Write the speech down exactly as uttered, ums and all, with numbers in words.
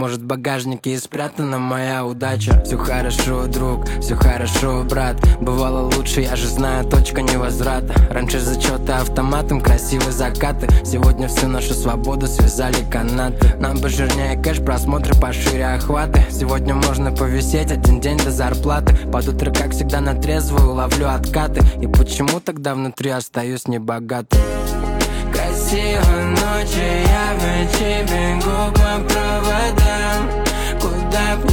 Может, в багажнике и спрятана моя удача. Все хорошо, друг, все хорошо, брат. Бывало лучше, я же знаю, точка невозврата. Раньше зачеты автоматом, красивые закаты. Сегодня всю нашу свободу связали канаты. Нам бы жирнее кэш, просмотры пошире охваты. Сегодня можно повисеть один день до зарплаты. Под утро, как всегда, на трезвую ловлю откаты. И почему тогда внутри остаюсь небогатым? Красивой ночи, я в ночи бегу по проводам. Куда